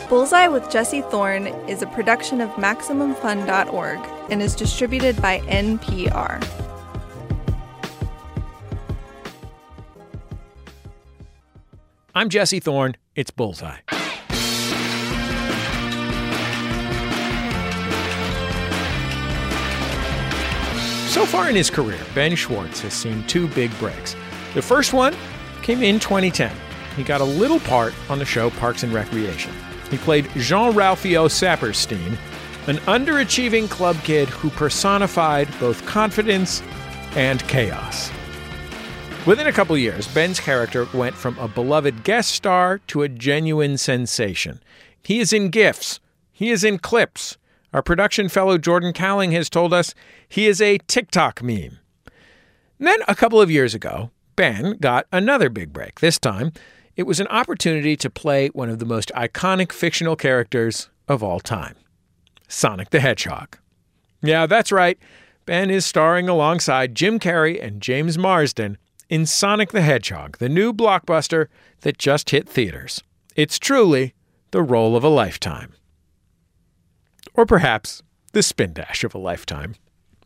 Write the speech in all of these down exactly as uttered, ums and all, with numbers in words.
Bullseye with Jesse Thorne is a production of Maximum Fun dot org and is distributed by N P R. I'm Jesse Thorne. It's Bullseye. So far in his career, Ben Schwartz has seen two big breaks. The first one came in twenty ten. He got a little part on the show Parks and Recreation. He played Jean-Ralphio Saperstein, an underachieving club kid who personified both confidence and chaos. Within a couple years, Ben's character went from a beloved guest star to a genuine sensation. He is in GIFs. He is in clips. Our production fellow Jordan Cowling has told us he is a TikTok meme. And then a couple of years ago, Ben got another big break. This time, it was an opportunity to play one of the most iconic fictional characters of all time, Sonic the Hedgehog. Yeah, that's right. Ben is starring alongside Jim Carrey and James Marsden in Sonic the Hedgehog, the new blockbuster that just hit theaters. It's truly the role of a lifetime. Or perhaps the spin dash of a lifetime.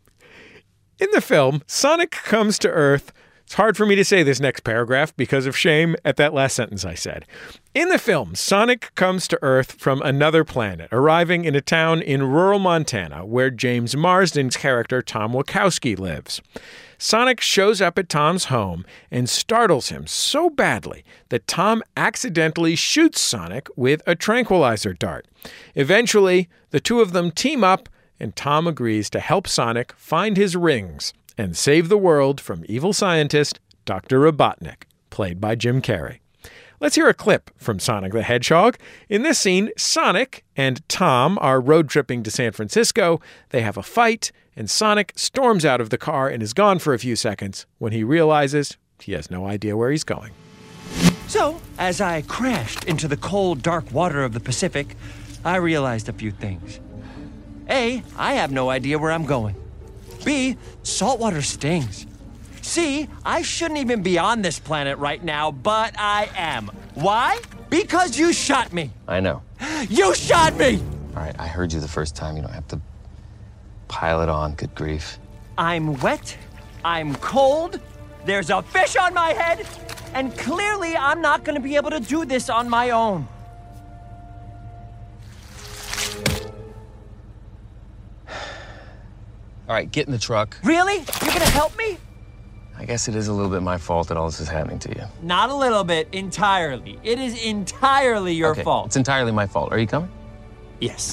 In the film, Sonic comes to Earth. It's hard for me to say this next paragraph because of shame at that last sentence I said. In the film, Sonic comes to Earth from another planet, arriving in a town in rural Montana where James Marsden's character Tom Wachowski lives. Sonic shows up at Tom's home and startles him so badly that Tom accidentally shoots Sonic with a tranquilizer dart. Eventually, the two of them team up and Tom agrees to help Sonic find his rings and save the world from evil scientist Doctor Robotnik, played by Jim Carrey. Let's hear a clip from Sonic the Hedgehog. In this scene, Sonic and Tom are road tripping to San Francisco. They have a fight, and Sonic storms out of the car and is gone for a few seconds when he realizes he has no idea where he's going. So, as I crashed into the cold, dark water of the Pacific, I realized a few things. A, I have no idea where I'm going. B, saltwater stings. C, I shouldn't even be on this planet right now, but I am. Why? Because you shot me. I know. You shot me! All right, I heard you the first time. You don't have to pile it on. Good grief. I'm wet. I'm cold. There's a fish on my head. And clearly, I'm not going to be able to do this on my own. All right, get in the truck. Really? You're going to help me? I guess it is a little bit my fault that all this is happening to you. Not a little bit, entirely. It is entirely your okay, fault. It's entirely my fault. Are you coming? Yes.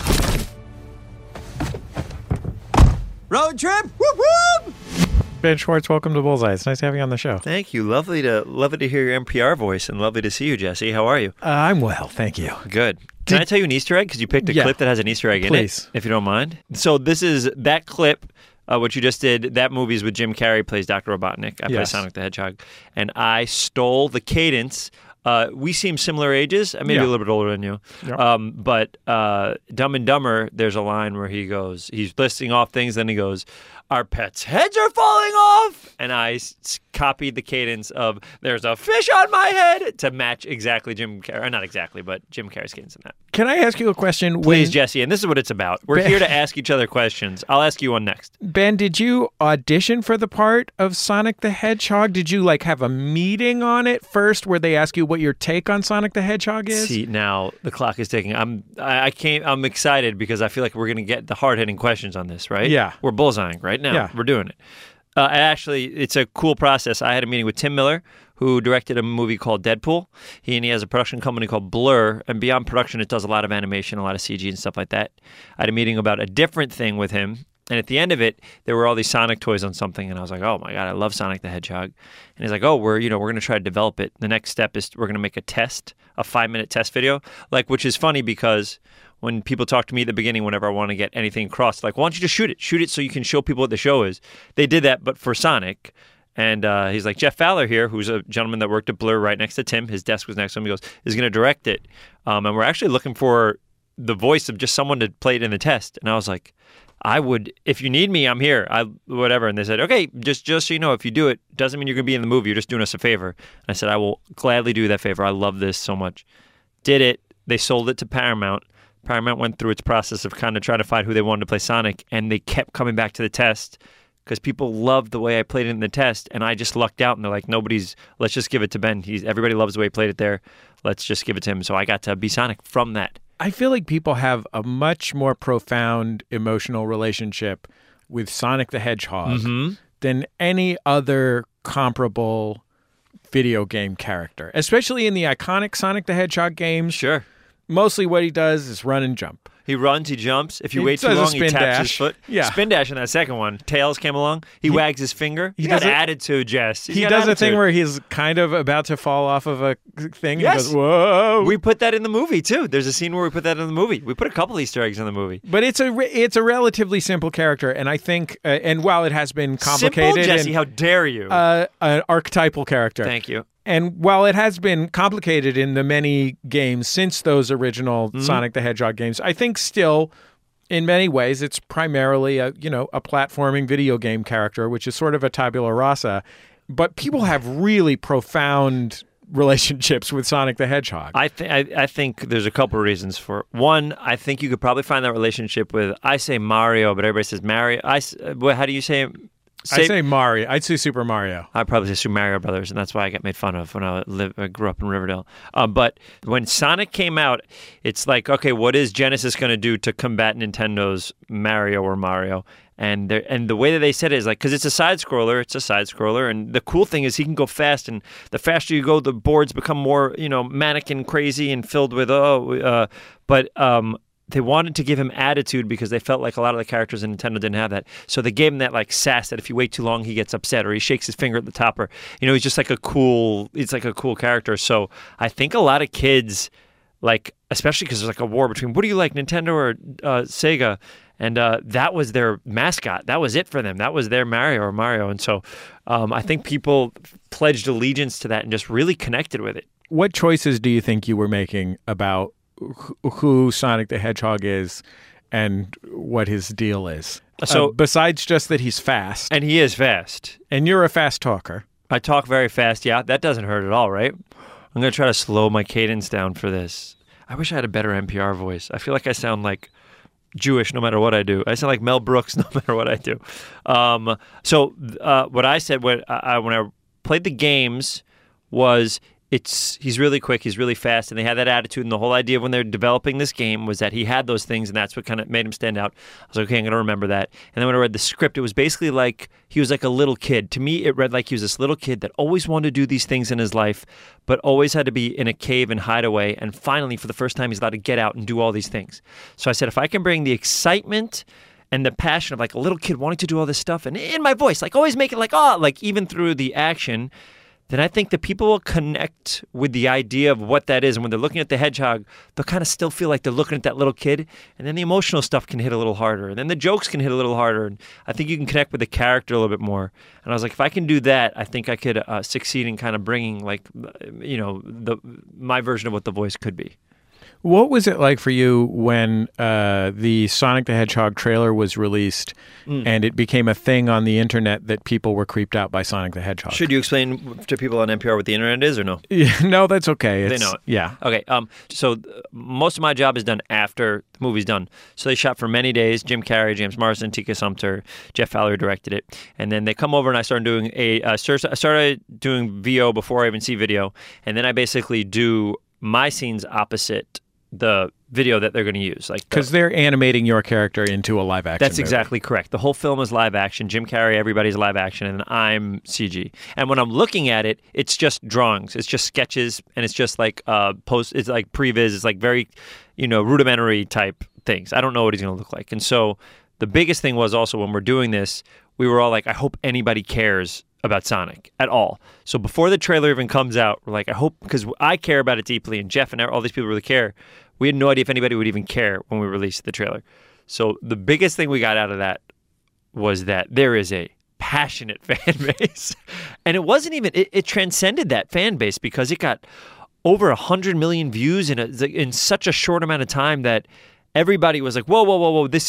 Road trip? Whoop whoop! Ben Schwartz, welcome to Bullseye. It's nice to have you on the show. Thank you. Lovely to lovely to hear your N P R voice, and lovely to see you, Jesse. How are you? Uh, I'm well, thank you. Good. Can Did, I tell you an Easter egg? Because you picked a yeah, clip that has an Easter egg please. in it, if you don't mind. So this is that clip, uh, what you just did, that movie is with Jim Carrey, plays Doctor Robotnik. I play yes. Sonic the Hedgehog. And I stole the cadence. Uh, we seem similar ages. I may yeah. be a little bit older than you. Yeah. Um, but uh, Dumb and Dumber, there's a line where he goes, he's listing off things, then he goes, our pets' heads are falling off. And I s- copied the cadence of there's a fish on my head to match exactly Jim Carrey. Not exactly, but Jim Carrey's cadence in that. Can I ask you a question? Please, when, Jesse, and this is what it's about. We're Ben, here to ask each other questions. I'll ask you one next. Ben, did you audition for the part of Sonic the Hedgehog? Did you like have a meeting on it first where they ask you what your take on Sonic the Hedgehog is? See, now the clock is ticking. I'm I, I can't I'm excited because I feel like we're gonna get the hard hitting questions on this, right? Yeah. We're bullseyeing right now. Yeah. We're doing it. Uh, actually, it's a cool process. I had a meeting with Tim Miller, who directed a movie called Deadpool. He and he has a production company called Blur, and beyond production, it does a lot of animation, a lot of C G and stuff like that. I had a meeting about a different thing with him, and at the end of it, there were all these Sonic toys on something, and I was like, "Oh my god, I love Sonic the Hedgehog." And he's like, "Oh, we're you know we're going to try to develop it. The next step is we're going to make a test, a five minute test video, like which is funny because." When people talk to me at the beginning, whenever I want to get anything across, like, why don't you just shoot it? Shoot it so you can show people what the show is. They did that, but for Sonic. And uh, he's like, Jeff Fowler here, who's a gentleman that worked at Blur right next to Tim. His desk was next to him. He goes, is going to direct it. Um, and we're actually looking for the voice of just someone to play it in the test. And I was like, I would, if you need me, I'm here. I whatever. And they said, okay, just just so you know, if you do it, doesn't mean you're going to be in the movie. You're just doing us a favor. And I said, I will gladly do that favor. I love this so much. Did it. they sold it to Paramount. Paramount went through its process of kind of trying to find who they wanted to play Sonic, and they kept coming back to the test because people loved the way I played it in the test, and I just lucked out, and they're like, nobody's, let's just give it to Ben. He's Everybody loves the way he played it there. Let's just give it to him. So I got to be Sonic from that. I feel like people have a much more profound emotional relationship with Sonic the Hedgehog Mm-hmm. than any other comparable video game character, especially in the iconic Sonic the Hedgehog games. Sure. Mostly what he does is run and jump. He runs, he jumps. If you He wait too does a long, he spin taps his dash. foot. Yeah. Spin dash in that second one. Tails came along. He, He- wags his finger. he He got does a- attitude, Jess. He's He got does a attitude. thing where he's kind of about to fall off of a thing. Yes. And he goes, whoa. We put that in the movie, too. There's a scene where we put that in the movie. We put a couple Easter eggs in the movie. But it's a re- it's a relatively simple character, and I think, uh, and while it has been complicated, Simple, Jesse, and, how dare you? uh, an archetypal character. Thank you. And while it has been complicated in the many games since those original Mm-hmm. Sonic the Hedgehog games, I think still, in many ways, it's primarily a you know a platforming video game character, which is sort of a tabula rasa. But people have really profound relationships with Sonic the Hedgehog. I, th- I I think there's a couple of reasons for it. One, I think you could probably find that relationship with, I say Mario, but everybody says Mario. I, s- uh, what- how do you say it? I say Mario. I'd say Super Mario. I probably say Super Mario Brothers, and that's why I get made fun of when I live. I grew up in Riverdale. Um, but when Sonic came out, it's like, okay, what is Genesis going to do to combat Nintendo's Mario or Mario? And they and the way that they said it is like, because it's a side scroller, it's a side scroller, and the cool thing is he can go fast, and the faster you go, the boards become more, you know, manic and crazy and filled with oh, uh, but um. They wanted to give him attitude because they felt like a lot of the characters in Nintendo didn't have that. So they gave him that like sass that if you wait too long, he gets upset or he shakes his finger at the top, or, you know, he's just like a cool, it's like a cool character. So I think a lot of kids, like, especially because there's like a war between, what do you like, Nintendo or uh, Sega? And uh, that was their mascot. That was it for them. That was their Mario or Mario. And so um, I think people pledged allegiance to that and just really connected with it. What choices do you think you were making about wh- who Sonic the Hedgehog is and what his deal is? So- uh, besides just that he's fast, And he is fast. and you're a fast talker. I talk very fast. Yeah, that doesn't hurt at all, right? I'm going to try to slow my cadence down for this. I wish I had a better N P R voice. I feel like I sound like Jewish no matter what I do. I sound like Mel Brooks no matter what I do. Um, so uh, what I said when I, when I played the games was, it's he's really quick, he's really fast, and they had that attitude. And the whole idea when they're developing this game was that he had those things, and that's what kind of made him stand out. I was like, okay, I'm going to remember that. And then when I read the script, it was basically like he was like a little kid. To me, it read like he was this little kid that always wanted to do these things in his life, but always had to be in a cave and hide away. And finally, for the first time, he's allowed to get out and do all these things. So I said, if I can bring the excitement and the passion of like a little kid wanting to do all this stuff, and in my voice, like always make it like, oh, like even through the action, then I think that people will connect with the idea of what that is. And when they're looking at the hedgehog, they'll kind of still feel like they're looking at that little kid. And then the emotional stuff can hit a little harder. And then the jokes can hit a little harder. And I think you can connect with the character a little bit more. And I was like, if I can do that, I think I could uh, succeed in kind of bringing, like, you know, the my version of what the voice could be. What was it like for you when uh, the Sonic the Hedgehog trailer was released Mm. and it became a thing on the internet that people were creeped out by Sonic the Hedgehog? Should you explain to people on N P R what the internet is or no? Yeah, no, that's okay. It's, They know it. Yeah. Okay. Um. So uh, most of my job is done after the movie's done. So they shot for many days. Jim Carrey, James Marsden, Tika Sumpter, Jeff Fowler directed it, and then they come over and I started doing a. Uh, start- I started doing V O before I even see video, and then I basically do my scenes opposite the video that they're going to use, like the- Because they're animating your character into a live action That's movie. exactly correct. The whole film is live action. Jim Carrey, everybody's live action, and I'm C G. And when I'm looking at it, it's just drawings. It's just sketches, and it's just like uh, post. It's like previs. It's like very, you know, rudimentary type things. I don't know what he's going to look like. And so the biggest thing was also when we're doing this, we were all like, I hope anybody cares about Sonic at all. So before the trailer even comes out, we're like, I hope, because I care about it deeply, and Jeff and all these people really care. We had no idea if anybody would even care when we released the trailer. So the biggest thing we got out of that was that there is a passionate fan base. And it wasn't even, it, it transcended that fan base because it got over one hundred million views in, a, in such a short amount of time that everybody was like, whoa, whoa, whoa, whoa, this is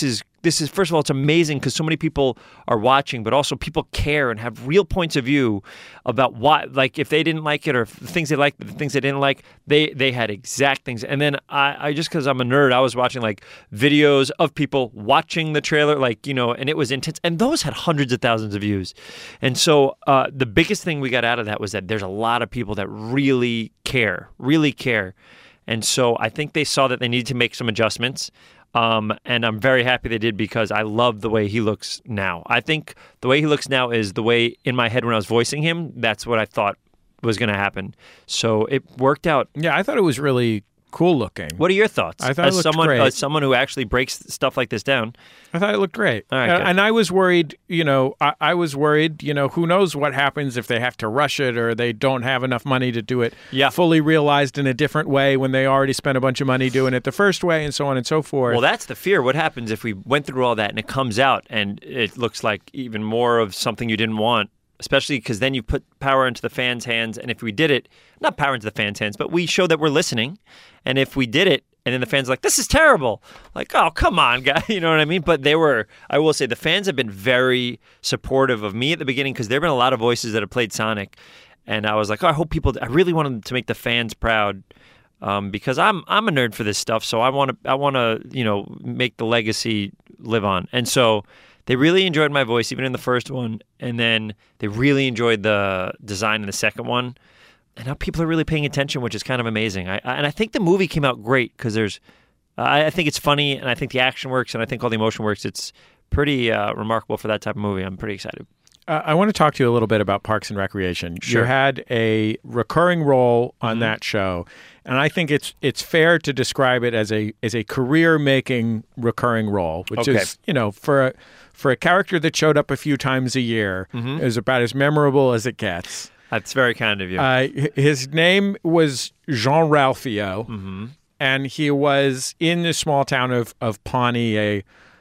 this is, first of all, it's amazing because so many people are watching, but also people care and have real points of view about why, like if they didn't like it or the things they liked, the things they didn't like, they they had exact things. And then I, I just because I'm a nerd, I was watching like videos of people watching the trailer, like, you know, and it was intense. And those had hundreds of thousands of views. And so uh, the biggest thing we got out of that was that there's a lot of people that really care, really care. And so I think they saw that they needed to make some adjustments. Um, and I'm very happy they did because I love the way he looks now. I think the way he looks now is the way in my head when I was voicing him, that's what I thought was going to happen. So it worked out. Yeah, I thought it was really cool looking. What are your thoughts? I thought as it looked someone, great. As someone who actually breaks stuff like this down. I thought it looked great. All right, uh, good. and I was worried, you know, I, I was worried, you know, who knows what happens if they have to rush it or they don't have enough money to do it Yeah. fully realized in a different way when they already spent a bunch of money doing it the first way and so on and so forth. Well, that's the fear. What happens if we went through all that and it comes out and it looks like even more of something you didn't want, especially because then you put power into the fans' hands. And if we did it, not power into the fans' hands, but we show that we're listening. And if we did it, and then the fans are like, this is terrible. Like, oh, come on, guy. You know what I mean? But they were, I will say, the fans have been very supportive of me at the beginning because there have been a lot of voices that have played Sonic. And I was like, oh, I hope people, I really wanted to make the fans proud um, because I'm I'm a nerd for this stuff. So I want to, I want to, you know, make the legacy live on. And so they really enjoyed my voice, even in the first one. And then they really enjoyed the design in the second one. And now people are really paying attention, which is kind of amazing. I, I, and I think the movie came out great because there's, uh, I, I think it's funny, and I think the action works, and I think all the emotion works. It's pretty uh, remarkable for that type of movie. I'm pretty excited. Uh, I want to talk to you a little bit about Parks and Recreation. Sure. You had a recurring role on mm-hmm. that show, and I think it's it's fair to describe it as a as a career-making recurring role, which Okay. is, you know, for a, for a character that showed up a few times a year, Mhm. is about as memorable as it gets. That's very kind of you. Uh, h- his name was Jean Ralphio, mm-hmm. and he was in the small town of, of Pawnee, a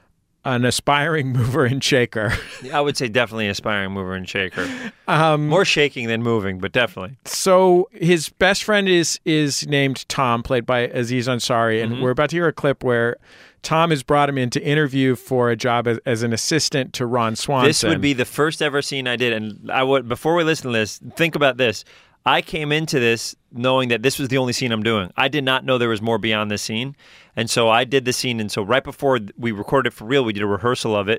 an aspiring mover and shaker. I would say definitely an aspiring mover and shaker. Um, More shaking than moving, but definitely. So his best friend is is named Tom, played by Aziz Ansari, and Mhm. we're about to hear a clip where Tom has brought him in to interview for a job as, as an assistant to Ron Swanson. This would be the first ever scene I did, and I would before we listen to this, think about this. I came into this knowing that this was the only scene I'm doing. I did not know there was more beyond this scene, and so I did the scene. And so right before we recorded it for real, we did a rehearsal of it.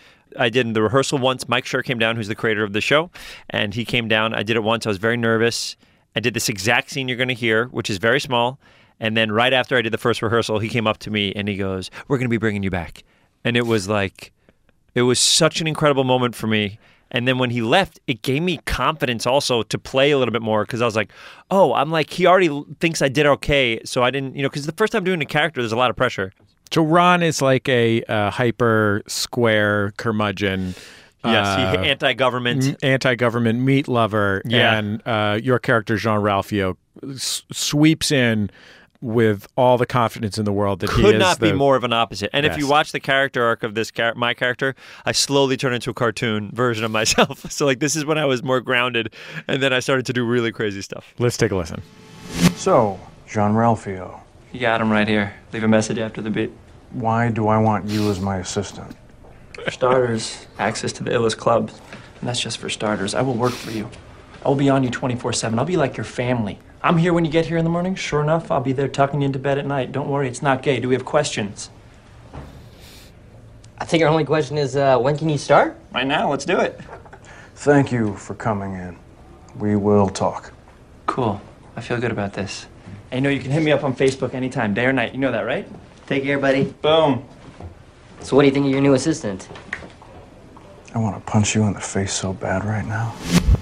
I did the rehearsal once. Mike Schur came down, who's the creator of the show, and he came down. I did it once. I was very nervous. I did this exact scene you're going to hear, which is very small. And then right after I did the first rehearsal, he came up to me and he goes, "We're going to be bringing you back." And it was like, it was such an incredible moment for me. And then when he left, it gave me confidence also to play a little bit more because I was like, oh, I'm like, he already thinks I did okay. So I didn't, you know, because the first time doing a character, there's a lot of pressure. So Ron is like a uh, hyper square curmudgeon. Yes, uh, he anti-government. m- anti-government meat lover. Yeah. And uh, your character, Jean Ralphio, s- sweeps in with all the confidence in the world that he Could is not be the- more of an opposite. And if Yes. you watch the character arc of this char- my character, I slowly turn into a cartoon version of myself. So like this is when I was more grounded, and then I started to do really crazy stuff. Let's take a listen. So, Jean Ralphio, You got him right here. Leave a message after the beat. why do I want you as my assistant? For starters, access to the illest clubs. And that's just for starters. I will work for you. I will be on you twenty-four seven. I'll be like your family. I'm here when you get here in the morning. Sure enough, I'll be there tucking you into bed at night. Don't worry, it's not gay. Do we have questions? I think our only question is, uh, when can you start? Right now, let's do it. Thank you for coming in. We will talk. Cool. I feel good about this. And you know, you can hit me up on Facebook anytime, day or night. You know that, right? Take care, buddy. Boom. So what do you think of your new assistant? I want to punch you in the face so bad right now.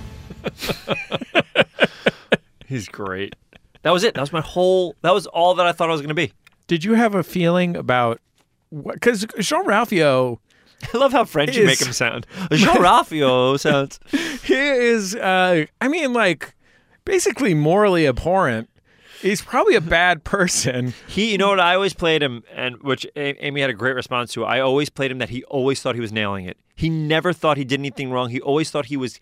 He's great. That was it. That was my whole, that was all that I thought I was going to be. Did you have a feeling about because Jean Ralphio, I love how French you Is- make him sound. Jean Ralphio sounds. he is, uh, I mean, like basically morally abhorrent. He's probably a bad person. He, you know what? I always played him, and which A- Amy had a great response to. I always played him that he always thought he was nailing it. He never thought he did anything wrong. He always thought he was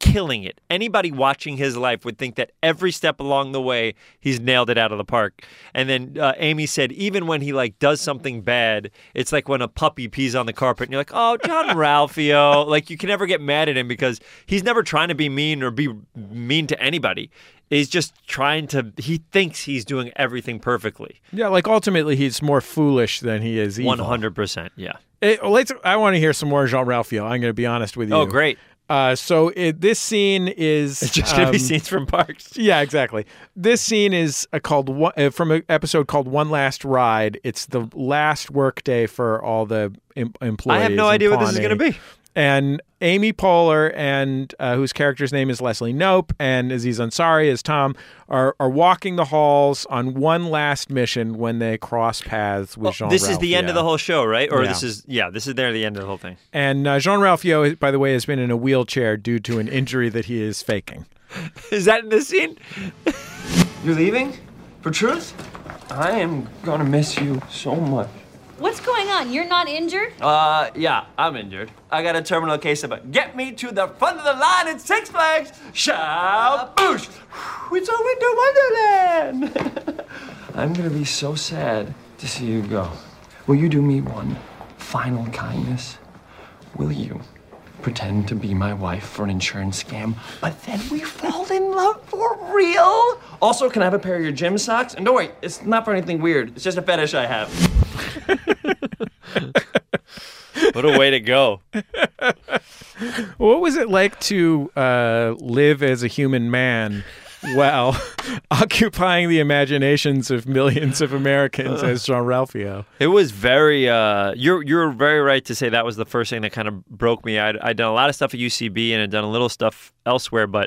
killing it. Anybody watching his life would think that every step along the way, he's nailed it out of the park. And then uh, Amy said, even when he like does something bad, it's like when a puppy pees on the carpet and you're like, oh, John Ralphio. Like you can never get mad at him because he's never trying to be mean or be mean to anybody. He's just trying to, he thinks he's doing everything perfectly. Yeah, like ultimately he's more foolish than he is evil. one hundred percent, yeah. It, let's. I want to hear some more Jean Ralphio. I'm going to be honest with you. Oh, great. Uh, so it, this scene is It's just going to um, be scenes from parks. Yeah, exactly. This scene is uh, called one, uh, from an episode called One Last Ride. It's the last work day for all the em- employees. I have no in idea what this is Pawnee. going to be. And Amy Poehler and uh, whose character's name is Leslie Knope and Aziz Ansari as Tom are are walking the halls on one last mission when they cross paths with Well, Jean this is the end of the whole show, right? Or Yeah. this is, yeah, this is there the end of the whole thing. And uh, Jean Ralphio, by the way, has been in a wheelchair due to an injury that he is faking. Is that in this scene? You're leaving? For truth? I am gonna miss you so much. What's going on? You're not injured? Uh, yeah, I'm injured. I got a terminal case of it. Get me to the front of the line at Six Flags. Shaboosh! It's a winter wonderland. I'm gonna be so sad to see you go. Will you do me one final kindness? Will you pretend to be my wife for an insurance scam, but then we fall in love for real? Also, can I have a pair of your gym socks? And don't worry, it's not for anything weird. It's just a fetish I have. What a way to go. What was it like to uh, live as a human man while occupying the imaginations of millions of Americans as Jean Ralphio? It was very, uh, you're you're very right to say that was the first thing that kind of broke me. I'd, I'd done a lot of stuff at U C B and I'd done a little stuff elsewhere, but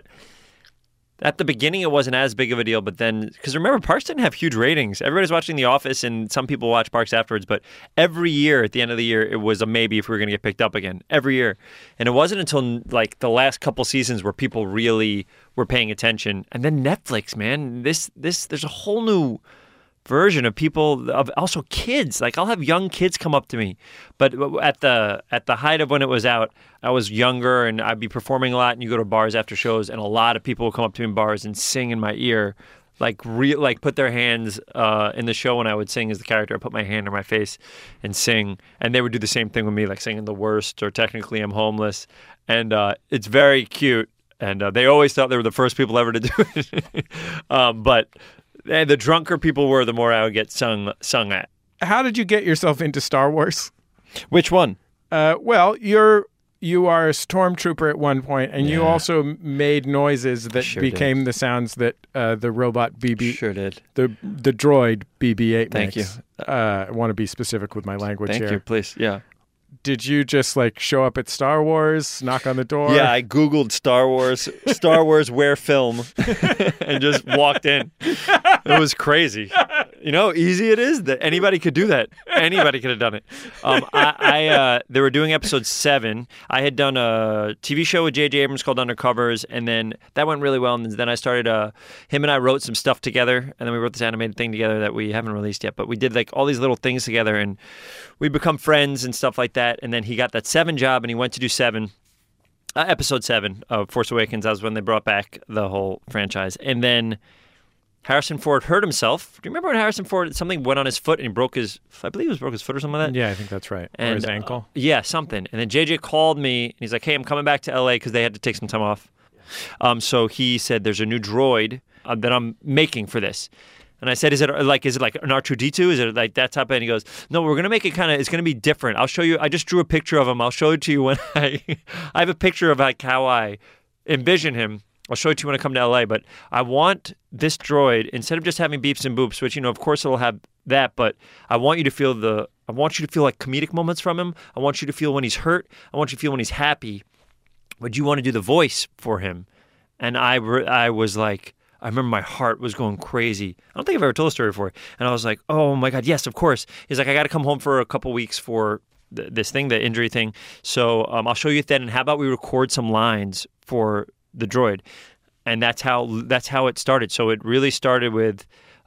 at the beginning it wasn't as big of a deal. But then, because remember, Parks didn't have huge ratings. Everybody's watching The Office and some people watch Parks afterwards, but every year at the end of the year, it was a maybe if we were going to get picked up again. Every year. And it wasn't until like the last couple seasons where people really were paying attention. And then Netflix, man, this, this, there's a whole new version of people, of also kids. Like I'll have young kids come up to me, but at the at the height of when it was out, I was younger and I'd be performing a lot. And you go to bars after shows, and a lot of people would come up to me in bars and sing in my ear, like real, like put their hands uh, in the show when I would sing as the character. I put my hand on my face and sing, and they would do the same thing with me, like singing "The Worst" or "Technically I'm Homeless," and uh, it's very cute. And uh, they always thought they were the first people ever to do it, um, but. And the drunker people were, the more I would get sung sung at. How did you get yourself into Star Wars? Which one? Uh, well, you're you are a stormtrooper at one point, and you Yeah. also made noises that Sure became did. the sounds that uh, the robot B B, Sure did. the the droid B B eight Thank makes. Uh, I want to be specific with my language Thank here. you, please. Yeah. Did you just like show up at Star Wars, knock on the door? Yeah, I Googled Star Wars, Star Wars where film, and just walked in. It was crazy. You know, how easy it is that anybody could do that. Anybody could have done it. Um, I, I uh, they were doing episode seven. I had done a T V show with J J Abrams called Undercovers, and then that went really well. And then I started. Uh, him and I wrote some stuff together, and then we wrote this animated thing together that we haven't released yet. But we did like all these little things together, and we become friends and stuff like that. And then he got that Seven job, and he went to do Seven. Uh, episode seven of Force Awakens. That was when they brought back the whole franchise. And then Harrison Ford hurt himself. Do you remember when Harrison Ford, something went on his foot and he broke his, I believe it was broke his foot or something like that? Yeah, I think that's right. And, or his ankle. Uh, yeah, something. And then J J called me and he's like, hey, I'm coming back to L A because they had to take some time off. Um, so he said, there's a new droid uh, that I'm making for this. And I said, is it like, is it like an R two D two? Is it like that type of, and he goes, no, we're going to make it kind of, it's going to be different. I'll show you. I just drew a picture of him. I'll show it to you when I, I have a picture of like how I envision him. I'll show it to you when I come to L A, but I want this droid, instead of just having beeps and boops, which, you know, of course it'll have that, but I want you to feel the, I want you to feel like comedic moments from him. I want you to feel when he's hurt. I want you to feel when he's happy. Would you want to do the voice for him? And I, I was like, I remember my heart was going crazy. I don't think I've ever told a story before. And I was like, oh my God, yes, of course. He's like, I got to come home for a couple weeks for th- this thing, the injury thing. So um, I'll show you then. And how about we record some lines for the droid? And that's how that's how it started. So it really started with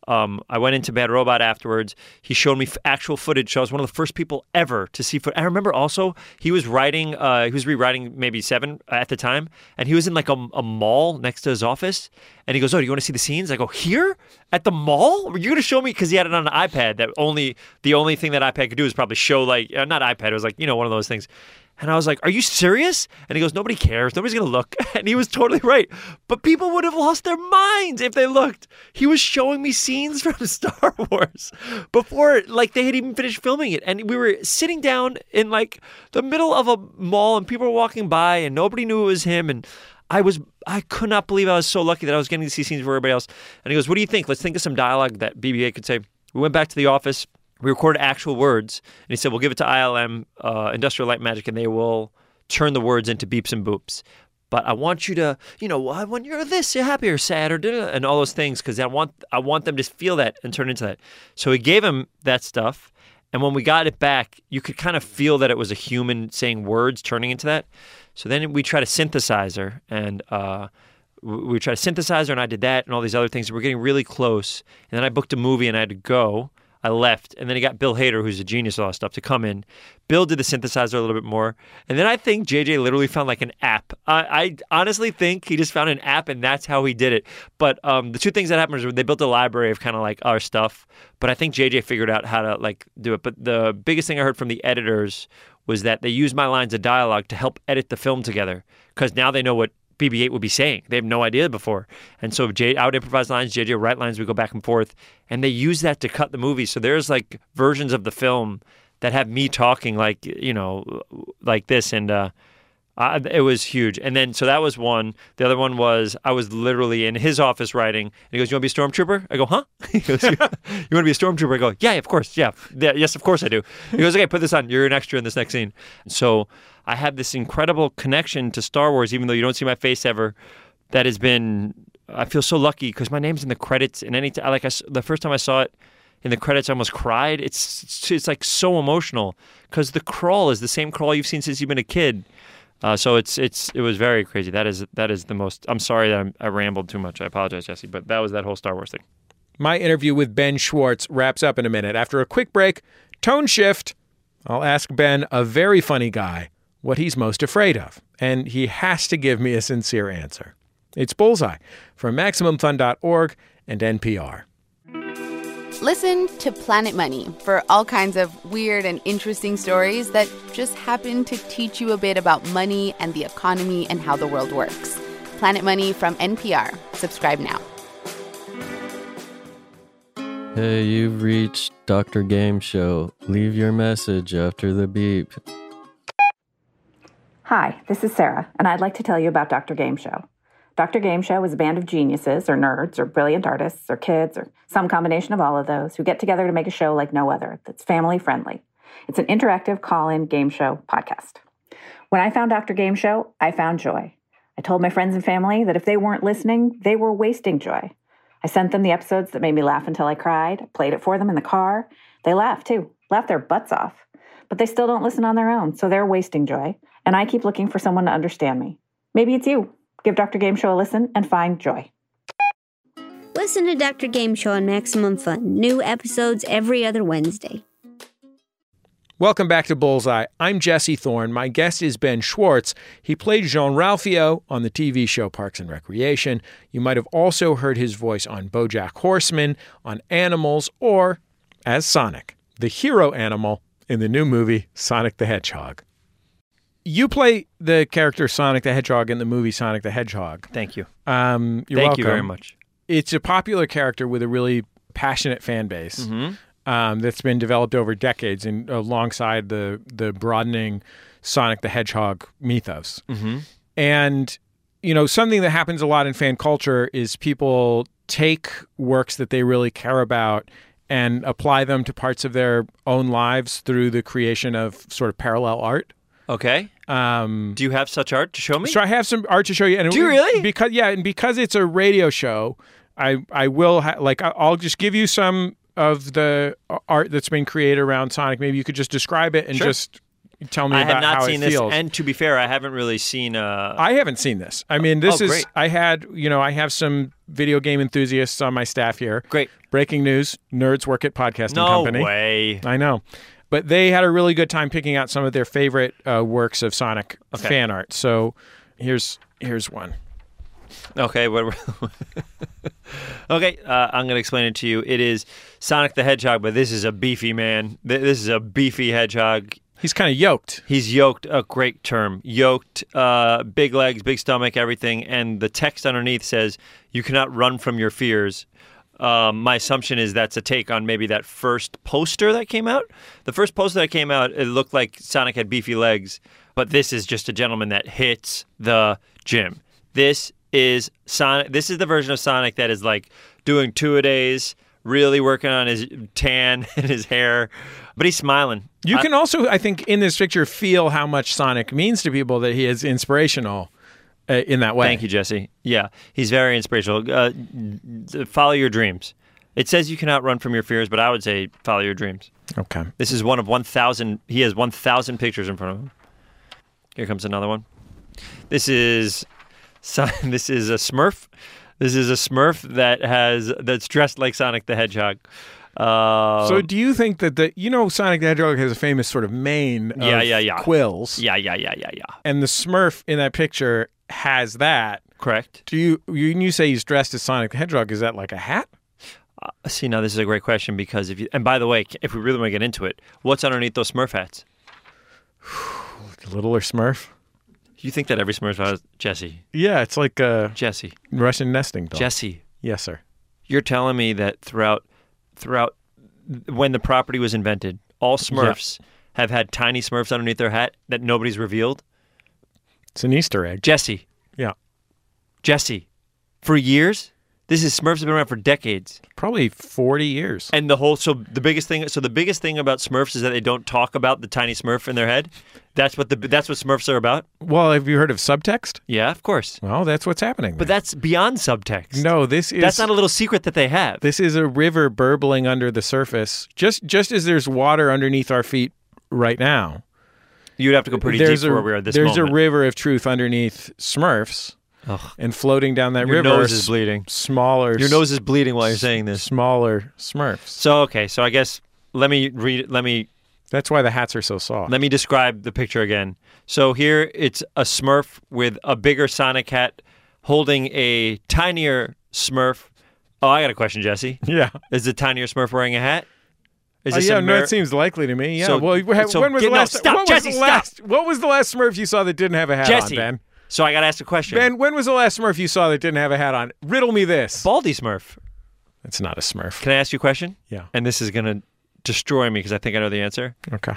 um, I went into Bad Robot afterwards. He showed me f- actual footage. So I was one of the first people ever to see footage. I remember also he was writing, uh, he was rewriting maybe Seven at the time, and he was in like a, a mall next to his office. And he goes, "Oh, do you want to see the scenes?" I go, "Here at the mall? You're going to show me?" Because he had it on an iPad. That only the only thing that iPad could do is probably show like uh, not iPad. It was like you know one of those things. And I was like, "Are you serious?" And he goes, "Nobody cares. Nobody's going to look." And he was totally right. But people would have lost their minds if they looked. He was showing me scenes from Star Wars before, like, they had even finished filming it. And we were sitting down in, like, the middle of a mall, and people were walking by, and nobody knew it was him. And I was, I could not believe I was so lucky that I was getting to see scenes for everybody else. And he goes, "What do you think? Let's think of some dialogue that B B eight could say." We went back to the office. We recorded actual words, and he said, "We'll give it to I L M, uh, Industrial Light Magic, and they will turn the words into beeps and boops. But I want you to, you know, when you're this, you're happy or sad or da-da," and all those things, because I want I want them to feel that and turn into that." So he gave him that stuff, and when we got it back, you could kind of feel that it was a human saying words turning into that. So then we tried a synthesizer, and uh, we tried a synthesizer, and I did that and all these other things. We're getting really close, and then I booked a movie, and I had to go. I left, and then he got Bill Hader, who's a genius with all that stuff, to come in. Bill did the synthesizer a little bit more, and then I think J J literally found like an app. I, I honestly think he just found an app, and that's how he did it. But um, the two things that happened is they built a library of kind of like our stuff, but I think J J figured out how to like do it. But the biggest thing I heard from the editors was that they used my lines of dialogue to help edit the film together, because now they know what B B eight would be saying. They have no idea before. And so J, I would improvise lines, J J would write lines, we go back and forth. And they use that to cut the movie. So there's like versions of the film that have me talking like, you know, like this. And uh, I, it was huge. And then, so that was one. The other one was I was literally in his office writing. And he goes, "You want to be a stormtrooper?" I go, "Huh?" He goes, "You want to be a stormtrooper?" I go, "Yeah, of course. Yeah. yeah. Yes, of course I do." He goes, "Okay, put this on. You're an extra in this next scene." So I have this incredible connection to Star Wars, even though you don't see my face ever. That has been, I feel so lucky because my name's in the credits. And any t- like I, the first time I saw it in the credits, I almost cried. It's it's, it's like so emotional because the crawl is the same crawl you've seen since you've been a kid. Uh, so it's it's it was very crazy. That is that is the most. I'm sorry that I'm, I rambled too much. I apologize, Jesse, but that was that whole Star Wars thing. My interview with Ben Schwartz wraps up in a minute. After a quick break, tone shift. I'll ask Ben, a very funny guy, what he's most afraid of, and he has to give me a sincere answer. It's Bullseye from Maximum Fun dot org and N P R. Listen to Planet Money for all kinds of weird and interesting stories that just happen to teach you a bit about money and the economy and how the world works. Planet Money from N P R. Subscribe now. Hey, you've reached Doctor Game Show. Leave your message after the beep. Hi, this is Sarah, and I'd like to tell you about Doctor Game Show. Doctor Game Show is a band of geniuses or nerds or brilliant artists or kids or some combination of all of those who get together to make a show like no other that's family-friendly. It's an interactive call-in game show podcast. When I found Doctor Game Show, I found joy. I told my friends and family that if they weren't listening, they were wasting joy. I sent them the episodes that made me laugh until I cried, played it for them in the car. They laughed, too. Laughed their butts off. But they still don't listen on their own, so they're wasting joy. And I keep looking for someone to understand me. Maybe it's you. Give Doctor Game Show a listen and find joy. Listen to Doctor Game Show on Maximum Fun. New episodes every other Wednesday. Welcome back to Bullseye. I'm Jesse Thorne. My guest is Ben Schwartz. He played Jean-Ralphio on the T V show Parks and Recreation. You might have also heard his voice on BoJack Horseman, on Animals, or as Sonic, the hero animal in the new movie Sonic the Hedgehog. You play the character Sonic the Hedgehog in the movie Sonic the Hedgehog. Thank you. Um, you're Thank welcome. you very much. It's a popular character with a really passionate fan base. Mm-hmm. Um, that's been developed over decades and alongside the the broadening Sonic the Hedgehog mythos. Mm-hmm. And, you know, something that happens a lot in fan culture is people take works that they really care about and apply them to parts of their own lives through the creation of sort of parallel art. Okay. Um, Do you have such art to show me? So I have some art to show you. And Do you really? Because yeah, and because it's a radio show, I I will ha- like I'll just give you some of the art that's been created around Sonic. Maybe you could just describe it and Sure. just tell me I about have not how seen it this, feels. and to be fair, I haven't really seen. Uh... I haven't seen this. I mean, this Oh, is. great. I had, you know, I have some video game enthusiasts on my staff here. Great. Breaking news: nerds work at podcasting No company. way. I know, but they had a really good time picking out some of their favorite uh, works of Sonic Okay. fan art. So here's here's one. Okay, what? okay, uh, I'm going to explain it to you. It is Sonic the Hedgehog, but this is a beefy man. Th- This is a beefy hedgehog. He's kind of yoked. He's yoked, a great term. Yoked, uh, big legs, big stomach, everything. And the text underneath says, "You cannot run from your fears." Um, my assumption is that's a take on maybe that first poster that came out. The first poster that came out, it looked like Sonic had beefy legs, but this is just a gentleman that hits the gym. This is Sonic. This is the version of Sonic that is like doing two-a-days, really working on his tan and his hair, but he's smiling. You I- can also, I think, in this picture, feel how much Sonic means to people. That he is inspirational uh, in that way. Thank you, Jesse. Yeah, he's very inspirational. Uh, follow your dreams. It says you cannot run from your fears, but I would say follow your dreams. Okay. This is one of one thousand. He has one thousand pictures in front of him. Here comes another one. This is this is a Smurf. This is a Smurf that has that's dressed like Sonic the Hedgehog. Uh, So do you think that the, you know, Sonic the Hedgehog has a famous sort of mane of yeah, yeah, yeah. quills. Yeah, yeah, yeah, yeah, yeah. And the Smurf in that picture has that. Correct. Do you, when you say he's dressed as Sonic the Hedgehog, is that like a hat? Uh, see, now this is a great question because if you, and by the way, if we really want to get into it, what's underneath those Smurf hats? Littler Smurf? You think that every Smurf has Jesse? Yeah, it's like a Jesse. Russian nesting doll. Jesse. Yes, sir. You're telling me that throughout, throughout, when the property was invented, all Smurfs have had tiny Smurfs underneath their hat that nobody's revealed? It's an Easter egg. Jesse. Yeah. Jesse. For years? This is Smurfs have been around for decades. Probably forty years. And the whole, so the biggest thing, so the biggest thing about Smurfs is that they don't talk about the tiny Smurf in their head. That's what the that's what Smurfs are about. Well, have you heard of subtext? Yeah, of course. Well, that's what's happening. But that's beyond subtext. No, this is That's not a little secret that they have. This is a river burbling under the surface. Just just as there's water underneath our feet right now. You'd have to go pretty there's deep a, for where we are at this There's moment. a river of truth underneath Smurfs. Ugh. And floating down that Your river, nose is bleeding. Smaller. Your nose is bleeding while you're saying this. Smaller Smurfs. So okay, so I guess let me read. Let me. That's why the hats are so soft. Let me describe the picture again. So here it's a Smurf with a bigger Sonic hat, holding a tinier Smurf. Oh, I got a question, Jesse. Yeah. Is the tinier Smurf wearing a hat? Is Uh, this yeah, a no, mer- it seems likely to me. Yeah. So- well, wh- so when was get- the no, last? stop, what Jesse, was the stop. last? What was the last Smurf you saw that didn't have a hat Jesse. on, Ben? So I got to ask a question. Ben, when was the last Smurf you saw that didn't have a hat on? Riddle me this. Baldy Smurf. It's not a Smurf. Can I ask you a question? Yeah. And this is gonna destroy me because I think I know the answer. Okay.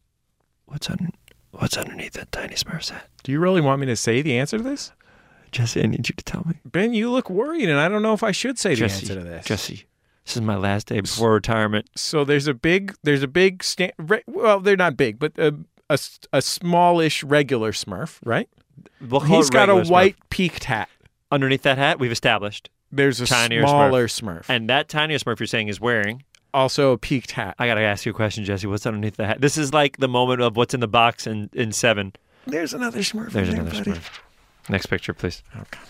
What's un- What's underneath that tiny Smurf's hat? Do you really want me to say the answer to this? Jesse, I need you to tell me. Ben, you look worried, and I don't know if I should say Jesse, the answer to this. Jesse, this is my last day before retirement. So there's a big, there's a big, sta- re- well, they're not big, but a, a, s- a smallish regular Smurf, right? We'll call He's it got a regular Smurf. white peaked hat. Underneath that hat, we've established There's a tinier smaller Smurf. Smurf. And that tinier Smurf you're saying is wearing. Also a peaked hat. I got to ask you a question, Jesse. What's underneath the hat? This is like the moment of what's in the box in, in Seven. There's another Smurf. There's in there, another buddy. Smurf. Next picture, please. Okay.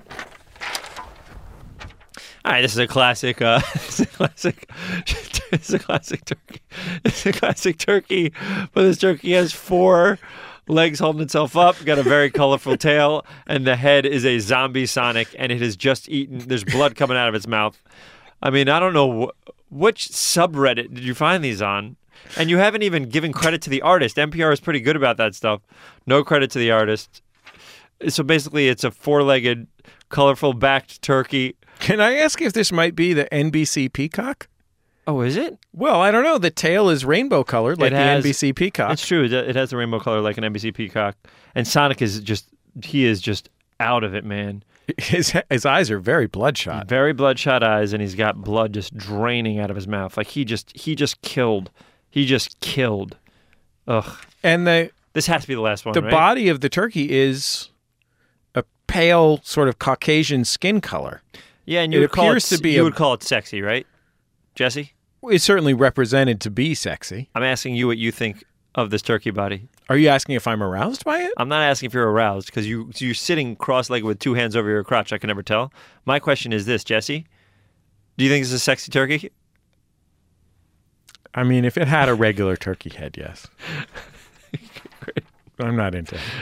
All right, this is a classic. Uh, this is a classic. This is a classic turkey. It's a classic turkey, but this turkey has four legs holding itself up, got a very colorful tail, and the head is a zombie Sonic, and it has just eaten. There's blood coming out of its mouth. I mean, I don't know wh- which subreddit did you find these on, and you haven't even given credit to the artist. N P R is pretty good about that stuff. No credit to the artist. So basically, it's a four-legged, colorful backed turkey. Can I ask if this might be the N B C Peacock? Oh, is it? Well, I don't know. The tail is rainbow colored like It the has- N B C Peacock. It's true. It it has a rainbow color like an N B C Peacock. And Sonic is just, he is just out of it, man. His his eyes are very bloodshot. Very bloodshot eyes, and he's got blood just draining out of his mouth. Like he just, he just killed. He just killed. Ugh. And the This has to be the last one, the right? body of the turkey is a pale sort of Caucasian skin color. Yeah, and you it would call appears it, to be you a- would call it sexy, right, Jesse? It's certainly represented to be sexy. I'm asking you what you think of this turkey body. Are you asking if I'm aroused by it? I'm not asking if you're aroused because you, you're sitting cross-legged with two hands over your crotch. I can never tell. My question is this, Jesse. Do you think it's a sexy turkey? I mean, if it had a regular turkey head, yes. I'm not into it.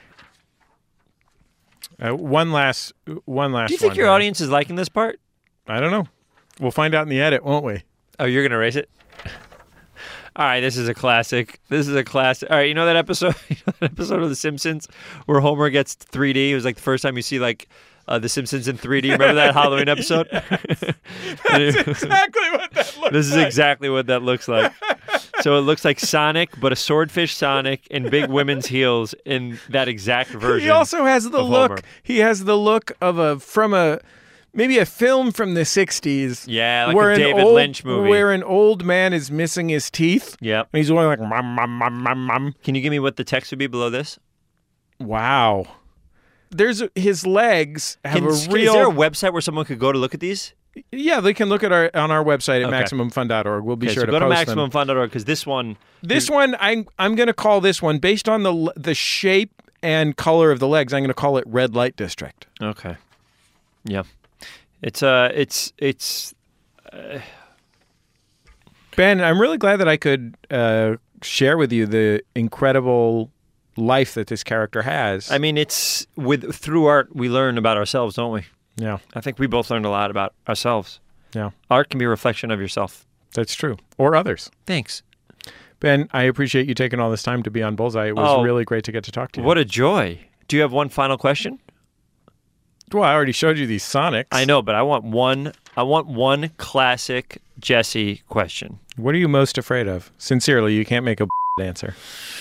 Uh, one last, one last. Do you think one your here. audience is liking this part? I don't know. We'll find out in the edit, won't we? Oh, you're gonna erase it? All right, this is a classic. This is a classic. All right, you know that episode, you know that episode of The Simpsons where Homer gets three D? It was like the first time you see like uh, The Simpsons in three D. Remember that Halloween episode? That's exactly what that looks like. This is exactly what that looks like. So it looks like Sonic, but a swordfish Sonic in big women's heels in that exact version. He also has the of look. Homer. He has the look of a from a maybe a film from the sixties. Yeah, like where a an David old, Lynch movie. Where an old man is missing his teeth. Yep. And he's going like, mom, mom, mom, mom, mom. Can you give me what the text would be below this? Wow. There's a, his legs have Can, a is real. there a website where someone could go to look at these? Yeah, they can look at our on our website at Okay. maximum fun dot org. We'll be Okay, sure so to go to post maximum them. fun dot org because this one. This one, I'm I'm going to call this one based on the the shape and color of the legs. I'm going to call it Red Light District. Okay. Yeah. It's uh, it's it's. Uh, Ben, I'm really glad that I could uh, share with you the incredible life that this character has. I mean, it's with through art we learn about ourselves, don't we? Yeah. I think we both learned a lot about ourselves. Yeah. Art can be a reflection of yourself. That's true. Or others. Thanks. Ben, I appreciate you taking all this time to be on Bullseye. It was Oh, really great to get to talk to you. What a joy. Do you have one final question? Well, I already showed you these Sonics. I know, but I want one I want one classic Jesse question. What are you most afraid of? Sincerely, you can't make a answer.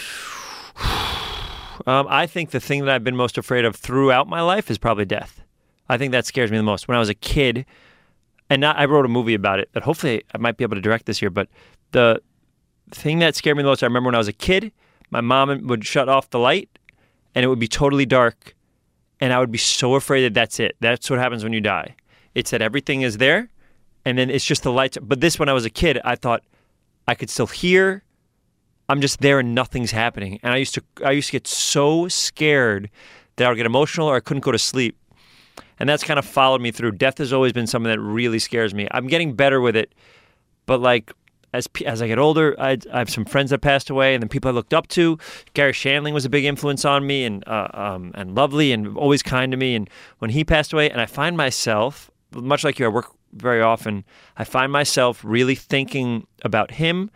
Um, I think the thing that I've been most afraid of throughout my life is probably death. I think that scares me the most. When I was a kid, and not, I wrote a movie about it that hopefully I might be able to direct this year, but the thing that scared me the most, I remember when I was a kid, my mom would shut off the light and it would be totally dark and I would be so afraid that that's it. That's what happens when you die. It's that everything is there and then it's just the lights. But this, when I was a kid, I thought I could still hear. I'm just there and nothing's happening. And I used to I used to get so scared that I would get emotional or I couldn't go to sleep. And that's kind of followed me through. Death has always been something that really scares me. I'm getting better with it. But like as as I get older, I, I have some friends that passed away and then people I looked up to. Gary Shandling was a big influence on me and uh, um, and lovely and always kind to me. And when he passed away, and I find myself, much like you, I work very often, I find myself really thinking about him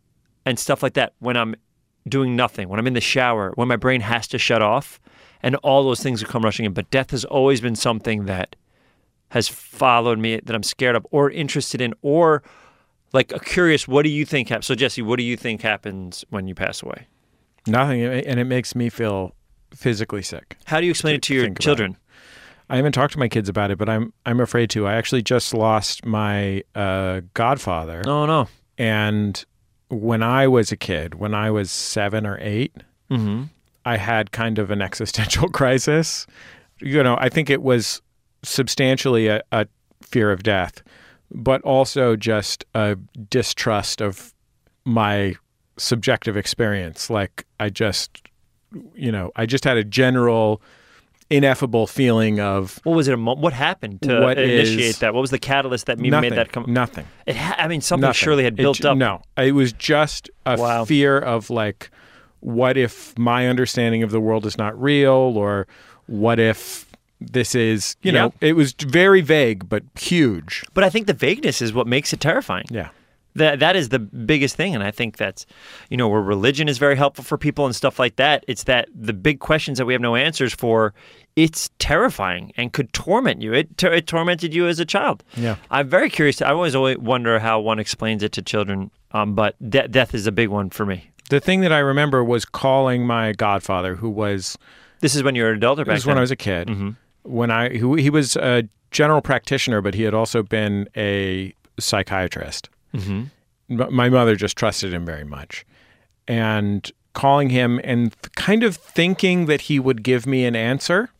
and stuff like that when I'm doing nothing, when I'm in the shower, when my brain has to shut off, and all those things will come rushing in. But death has always been something that has followed me, that I'm scared of or interested in, or like a curious, what do you think happens? So Jesse, what do you think happens when you pass away? Nothing, and it makes me feel physically sick. How do you explain it to your think about children? I haven't talked to my kids about it, but I'm I'm afraid to. I actually just lost my uh, godfather. Oh, no. And when I was a kid, when I was seven or eight, Mm-hmm. I had kind of an existential crisis. You know, I think it was substantially a, a fear of death, but also just a distrust of my subjective experience. Like I just, you know, I just had a general ineffable feeling of What was it? A mo- what happened to what initiate is- that? What was the catalyst that maybe nothing, made that come? Nothing. It ha- I mean, something Nothing. surely had It built j- up. No, it was just a Wow. fear of like, what if my understanding of the world is not real, or what if this is, you know, it was very vague but huge. But I think the vagueness is what makes it terrifying. Yeah. That that is the biggest thing, and I think that's, you know, where religion is very helpful for people and stuff like that. It's that the big questions that we have no answers for. It's terrifying and could torment you. It it tormented you as a child. Yeah. I'm very curious. I always always wonder how one explains it to children. Um, but de- death is a big one for me. The thing that I remember was calling my godfather, who was This is when you were an adult, or back this is when then? I was a kid. Mm-hmm. When I who, he was a general practitioner, but he had also been a psychiatrist. Mm-hmm. M- My mother just trusted him very much, and calling him and th- kind of thinking that he would give me an answer.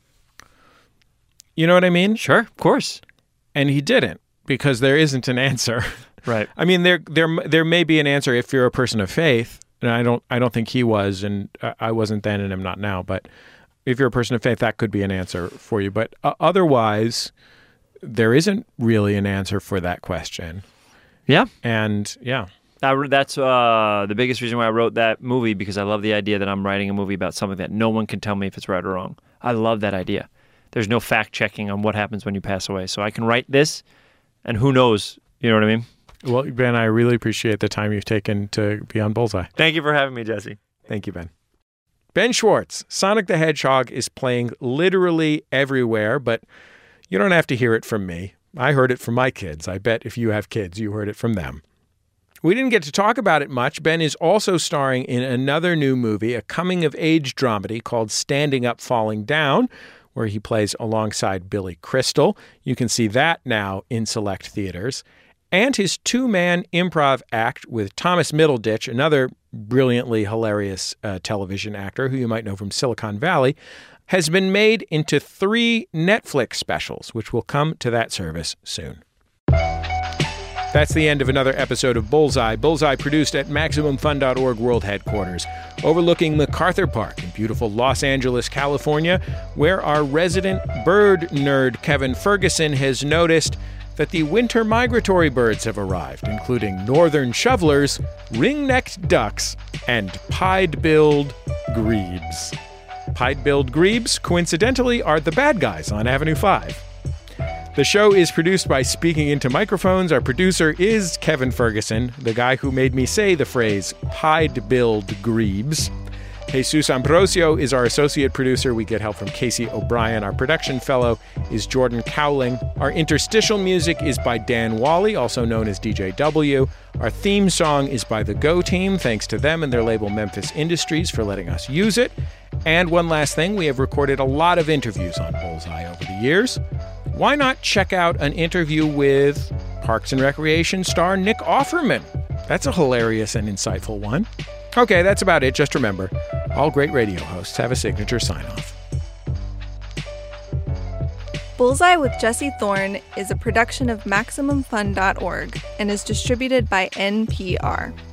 You know what I mean? Sure, of course. And he didn't, because there isn't an answer. Right. I mean, there there there may be an answer if you're a person of faith, and I don't I don't think he was, and I wasn't then and I'm not now, but if you're a person of faith, that could be an answer for you. But uh, otherwise, there isn't really an answer for that question. Yeah. And yeah. I, that's uh, the biggest reason why I wrote that movie, because I love the idea that I'm writing a movie about something that no one can tell me if it's right or wrong. I love that idea. There's no fact checking on what happens when you pass away. So I can write this, and who knows, you know what I mean? Well, Ben, I really appreciate the time you've taken to be on Bullseye. Thank you for having me, Jesse. Thank you, Ben. Ben Schwartz, Sonic the Hedgehog is playing literally everywhere, but you don't have to hear it from me. I heard it from my kids. I bet if you have kids, you heard it from them. We didn't get to talk about it much. Ben is also starring in another new movie, a coming-of-age dramedy called Standing Up, Falling Down, where he plays alongside Billy Crystal. You can see that now in select theaters. And his two-man improv act with Thomas Middleditch, another brilliantly hilarious uh, television actor who you might know from Silicon Valley, has been made into three Netflix specials, which will come to that service soon. That's the end of another episode of Bullseye. Bullseye produced at Maximum Fun dot org World Headquarters, overlooking MacArthur Park in beautiful Los Angeles, California, where our resident bird nerd Kevin Ferguson has noticed that the winter migratory birds have arrived, including northern shovelers, ring-necked ducks, and pied-billed grebes. Pied-billed grebes, coincidentally, are the bad guys on Avenue five. The show is produced by Speaking Into Microphones. Our producer is Kevin Ferguson, the guy who made me say the phrase pied-billed grebes. Jesus Ambrosio is our associate producer. We get help from Casey O'Brien. Our production fellow is Jordan Cowling. Our interstitial music is by Dan Wally, also known as D J W. Our theme song is by the Go Team. Thanks to them and their label Memphis Industries for letting us use it. And one last thing, we have recorded a lot of interviews on Bullseye over the years. Why not check out an interview with Parks and Recreation star Nick Offerman? That's a hilarious and insightful one. Okay, that's about it. Just remember, all great radio hosts have a signature sign-off. Bullseye with Jesse Thorne is a production of Maximum Fun dot org and is distributed by N P R.